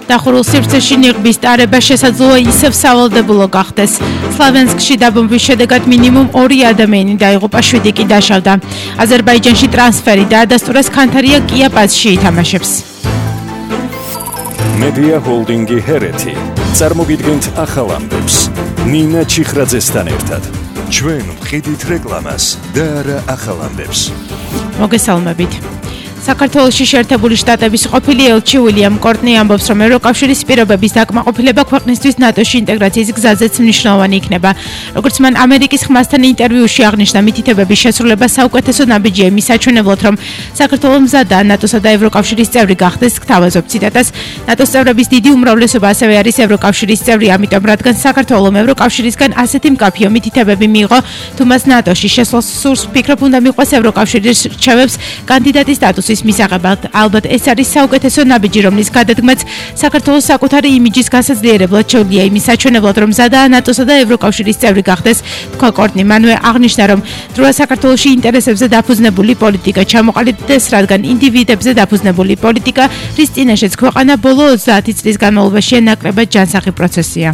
დახურულ სივრცეში ნიღბის ტარება შესაძლოა ისევ სავალდებულო გახდეს. სლავენსკში დაბომბვის შედეგად მინიმუმ 2 ადამიანი დაიღუპა, 7 კი დაშავდა. აზერბაიჯანში ტრანსფერი დაადასტურეს, ქანთარია კია პასში ითამაშებს. მედია ჰოლდინგი ჰერეთი წარმოგიდგენთ ახალ ამბებს ნინა ჩიხრაძესთან ერთად. ჩვენ ვხედით რეკლამას და არა ახალ ამბებს. მოგესალმებით. საქართველოში შეერთებული შტატების ყოფილი ელჩი უილიამ კორტნი ამბობს, რომ ევროკავშირის პირობების დაკმაყოფილება ქვეყნისთვის ნატოში ინტეგრაციის გზაზეც მნიშვნელოვანი იქნება. როგორც მან ამერიკის ხმასთან ინტერვიუში აღნიშნა, მითითებების შესრულება საუკეთესო ნაბიჯია იმის საჩვენებლად, რომ საქართველო მზადაა ნატოსა და ევროკავშირის წევრი გახდეს. გთავაზობ ციტატას, ნატოს წევრების დიდი უმრავლესობა ასევე არის ევროკავშირის წევრი, ამიტომ რადგან საქართველომ ევროკავშირისგან ასეთი მკაფიო მითითებები მიიღო, თუ მას ნატოში შესვლას სურს, ვფიქრობ, უნდა მიყვეს ევროკავშირის რჩევებს კანდიდატის სტატუსის მისაღებად. ალბათ ეს არის საუკეთესო ნაბიჯი, რომლის გადადგმაც საქართველოს საკუთარი იმიჯის გასაძლიერებლად შეუძლია იმის საჩვენებლად, რომ მზადაა ნატოსა და ევროკავშირის წევრი გახდეს, თქვა კორტნი. მანვე აღნიშნა, რომ დროა საქართველოში ინტერესებზე დაფუძნებული პოლიტიკა ჩამოყალიბდეს, რადგან ინდივიდებზე დაფუძნებული პოლიტიკა, რის წინაშეც ქვეყანა ბოლო 30 წლის განმავლობაში ნაკლებად ჯანსაღი პროცესია.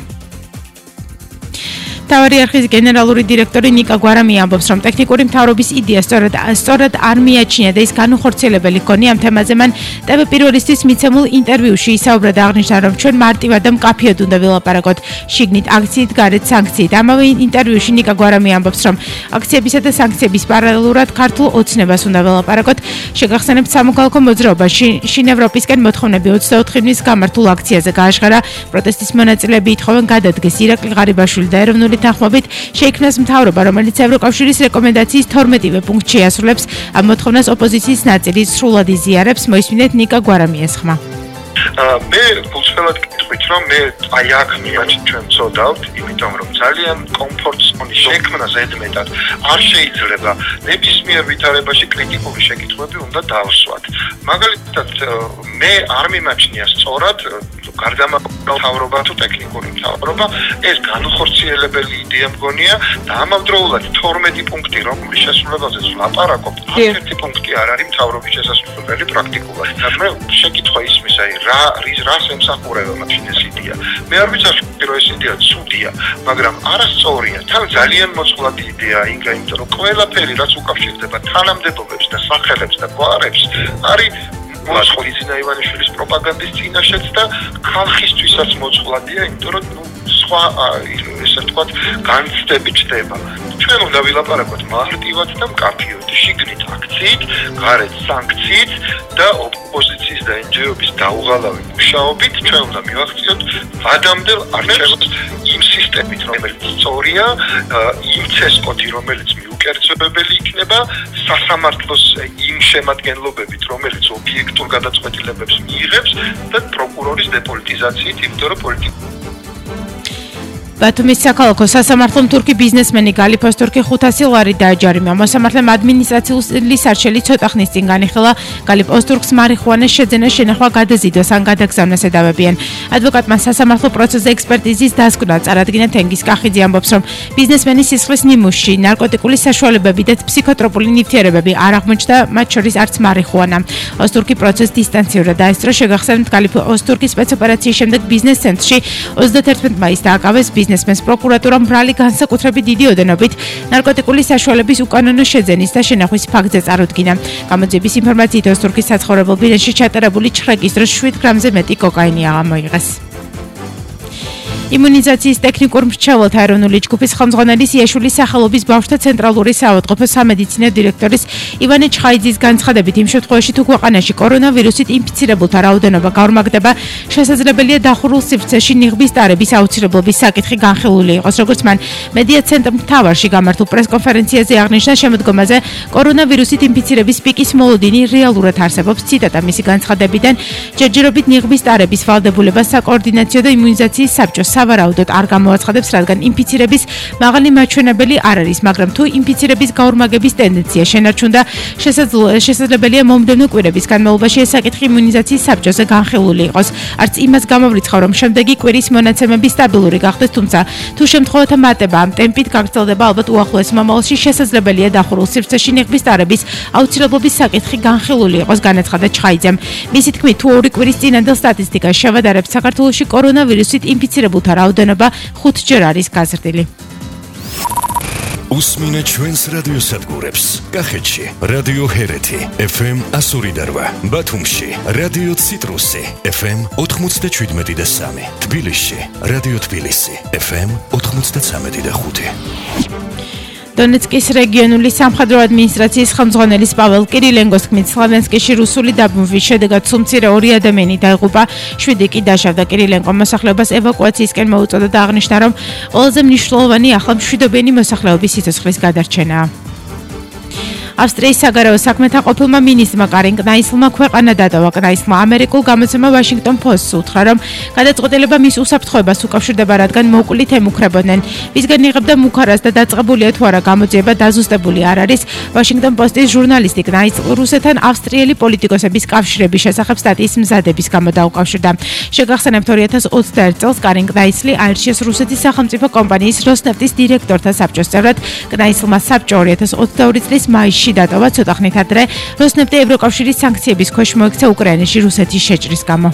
მთავარი არხის გენერალური დირექტორი ნიკა გვარამი ამბობს, რომ ტექნიკური მთავრობის იდეა სწორად არ მიაჩნია და ის განუხორციელებელი ჰქონია. ამ თემაზე მან ტევ პირველისთვის მიცემულ ინტერვიუში ისაუბრა და აღნიშნა, რომ ჩვენ მარტივად და მკაფიოდ უნდა ვილაპარაკოთ შიგნით აქციით, გარეთ სანქციით. ამავე ინტერვიუში ნიკა გვარამი ამბობს, რომ აქციებისა და სანქციების პარალელურად ქართულ ოცნებას უნდა ვილაპარაკოთ. შეგახსენებთ, სამოქალაქო მოძრაობა შინ ევროპისკენ მოთხოვნები 24 ივნის გამართულ აქციაზე გააშხარა. პროტესტის მონაწილეები ითხოვენ გადადგეს ირაკლი ღარიბაშვილი და ეროვნული თანხმობით შეიქმნას მთავრობა, რომელიც ევროკავშირის რეკომენდაციის 12-ვე პუნქტში ასრულებს. ამ მოთხოვნას ოპოზიციის ნაწილი სრულად იზიარებს. მოისმინეთ ნიკა გვარამიას ხმა. მე გულწრფელად გიტყვით, რომ მე აი აქ ჩვენ ვწოდავთ, იმიტომ რომ ძალიან კომფორტ ზონის შექმნა ზედმეტად არ შეიძლება. ნებისმიერ ვითარებაში კრიტიკული შეკითხვები უნდა დავსვათ. მაგალითად, მე არ მიმაჩნია სწორად გარდამავალ თუ ტექნიკური მთავრობა, ეს განუხორციელებელი იდეა მგონია და ამავდროულად 12 პუნქტი, რომლის შესრულებაზეც ვლაპარაკობ, ერთი პუნქტი არ არის მთავრობის შესაძლებელი პრაქტიკულად. მე შეკითხვა ისმის, აი რას ემსახურება მაშინ ეს იდეა. მე არ ვიცი, რომ ეს იდეა ცუდია, მაგრამ არასწორია. თან ძალიან მოწყვლადი იდეაა, იმიტომ რომ ყველაფერი, რაც უკავშირდება თანამდებობებს და სახელებს და გვარებს, არის მოწყვლადი ივანიშვილის პროპაგანდის წინაშეც და ხალხისთვისაც მოწყვლადია, იმიტომ რომ სხვა ესე ვთქვათ, განცდები ჩდება. ჩვენ უნდა ვილაპარაკოთ მარტივად და მკაფიოდ, შიგნით აქციით, გარეთ სანქციით და ოპოზიციის და NGO-ების დაუღალავი მუშაობით ჩვენ უნდა მივახციოთ ვადამდელ არჩევებს იმ სისტემით, რომელიც სწორია, იმ ცესკოთი, რომელიც მიუკერძებებელი იქნება, სასამართლოს იმ შემადგენლობებით, რომელიც ობიექტურ გადაწყვეტილებებს მიიღებს და პროკურორის დეპოლიტიზაციით, იმიტომ რომ ბათუმის საქალაქო სასამართლომ თურქი ბიზნესმენი გალიფოს თურქი 500 ლარი დააჯარიმა. მოსამართლემ ადმინისტრაციული სარჩელი ცოტა ხნის წინ განიხილა. გალიფოს თურქს მარიხუანას შეძენა, შენახვა გადაზიდვას ან გადაგზავნას ედავებიან. ადვოკატმა სასამართლო პროცესზე ექსპერტიზის დასკვნა წარადგინა. თენგიზ კახიძე ამბობს, რომ ბიზნესმენის სისხლის ნიმუშში ნარკოტიკული საშუალებები და ფსიქოტროპული ნივთიერებები არ აღმოჩნდა, მათ შორის არც მარიხუანა. ოსტურკი პროცესს დისტანციურად დაესწრო. შეგახსენებთ, გალიფოს თურქის სპეცოპერაციის შემდეგ ბიზნეს ცენტრში 31 მაისს დააკავეს ბიზნესმენს პროკურატურამ ბრალი განსაკუთრებით დიდი ოდენობით ნარკოტიკული საშუალების უკანონო შეძენის და შენახვის ფაქტზე წარუდგინა. გამოძიების ინფორმაციით, ოსტურკის საცხოვრებელ ბინაში ჩატარებული ჩხრეკის დროს 7 გრამზე მეტი კოკაინი აღმოიღეს. იმუნიზაციის ტექნიკურ მრჩეველთა ეროვნული ჯგუფის ხელმძღვანელის იაშვილის სახელობის ბავშვთა ცენტრალური საავადმყოფო სამედიცინო დირექტორის ივანე ჩხაიძის განცხადებით, იმ შემთხვევაში თუ ქვეყანაში კორონავირუსით ინფიცირებულთა რაოდენობა გაორმაგდება, შესაძლებელია დახურულ სივრცეში ნიღბის ტარების აუცილებლობის საკითხი განხილული იყოს. როგორც მან მედია ცენტრ მთავარში გამართულ პრესკონფერენციაზე აღნიშნა, შემოდგომაზე კორონავირუსით ინფიცირების პიკის მოლოდინი რეალურად არსებობს. ციტატა მისი განცხადებიდან, ჯერჯერობით ნიღბის ტარების ვალდებულება საკოორდინაციო და იმუნიზაციის საბჭოს სავარაუდოდ არ გამოაცხადებს, რადგან ინფიცირების მაღალი მაჩვენებელი არ არის, მაგრამ თუ ინფიცირების გაორმაგების ტენდენცია შენარჩუნდა, შესაძლებელია მომდევნო კვირების განმავლობაში ეს საკითხი იმუნიზაციის საბჭოზე განხილული იყოს. არც იმას გამოვრიცხავ, რომ შემდეგი კვირის მონაცემები სტაბილური გახდეს, თუმცა თუ შემთხვევათა მატება ამ ტემპით გაგრძელდება, ალბათ უახლოეს მომავალში შესაძლებელია დახურულ სივრცეში ნიღბის ტარების აუცილებლობის საკითხი განხილული იყოს, განაცხადა ჩხაიძემ. მისი თქმით, თუ 2 კვირის წინანდელ სტატისტიკას შევადარებთ, საქართველოში კორონავირუსით ინფიცირებულთა რაოდენობა 5-ჯერ არის გაზრდილი. უსმინე ჩვენს რადიოსადგურებს. კახეთში რადიო ჰერეთი FM 102.8, ბათუმში რადიო ციტრუსი FM 97.3, თბილისში რადიო თბილისი FM 93.5. დონეცკის რეგიონული სამხედრო ადმინისტრაციის ხელმძღვანელის პაվել კირილენკოს თქმით, სლავენსკში რუსული დაბომბვის შედეგად სულ მცირე 2 ადამიანი დაიღუპა, 7 კი დაშავდა. კირილენკომ მოსახლეობას ევაკუაციისკენ მოუწოდა და აღნიშნა, რომ ყველაზე მნიშვნელოვანი ახლა მშვიდობიანი მოსახლეობის სიცოცხლის გადარჩენაა. ავსტრიის საგარეო საქმეთა ყოფილმა მინისტრმა კარინ კნაისლმა ქვეყანა დატოვა. კნაისლმა ამერიკულ გამოცემა Washington Post-ს უთხრა, რომ გადაწყვეტილება მის უსაფრთხოებას უკავშირდება, რადგან მოკლით ემუქრებოდნენ. ვისგან იღებდა მუქარას და დაწყებულია თუ არა გამოძიება დაზუსტებული არ არის. Washington Post-ის ჟურნალისტი კნაისლ რუსეთთან ავსტრიელი პოლიტიკოსების კავშირების შესახებ სტატიის მზადების გამო დაუკავშირდა. შეგახსენებთ, 2021 წელს კარინ კნაისლი აირჩიეს რუსეთის სახელმწიფო კომპანიის როსნეფტის დირექტორთა საბჭოს წევრად. კნაისლმა საბჭო 2022 წლის მაისში დატოვა, ცოტა ხნით ადრე როსნეფტი ევროკავშირის სანქციების ქვეშ მოექცა უკრაინაში რუსეთის შეჭრის გამო.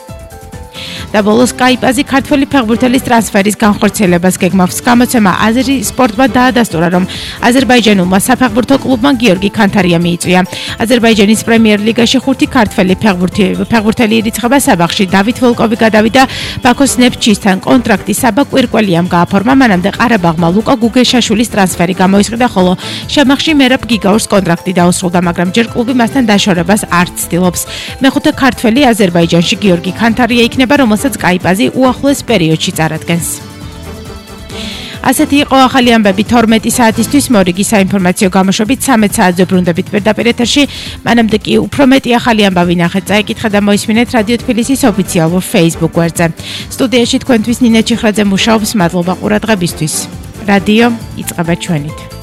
და ბოლოს კაიპაზი ქართველი ფეხბურთელის ტრანსფერის განხორციელებას გეგმავს. გამოცემა აზერი სპორტმა დაადასტურა, რომ აზერბაიჯანულმა საფეხბურთო კლუბმა გიორგი ქანთარია მიიწვია. აზერბაიჯანის პრემიერ ლიგაში 5 ქართველი ფეხბურთელი ირიცხება საბაღში. დავით ვოლკოვი გადავიდა ბაქოს ნეფჩისთან. კონტრაქტი საბა კვირკველიამ გააფორმა, მანამდე ყარაბაღმა ლუკა გუგეშაშვილის ტრანსფერი გამოისყიდა, ხოლო შემახში მერაბ გიგაურს კონტრაქტი დაუსრულდა, მაგრამ ჯერ კლუბი მასთან დაშორებას არ ცდილობს. მეხუთე ქართველი აზერბაიჯანში გიორგი ქანთარია იქნება, რომელსაც კაიპაზი უახლოეს პერიოდში წარადგენს. ასეთი იყო ახალი ამბები 12 საათისთვის. მორიგი საინფორმაციო გამოშვებით 13 საათზე ბრუნდებით პირდაპირ ეთერში. მანამდე კი უფრო მეტი ახალი ამბავი ნახეთ, წაიკითხეთ და მოისმინეთ რადიო თბილისის ოფიციალურ Facebook გვერდზე. სტუდიაში თქვენთვის ნინა ჩიხრაძე მუშაობს. მადლობა ყურადღებისთვის. რადიო იწყება ჩვენით.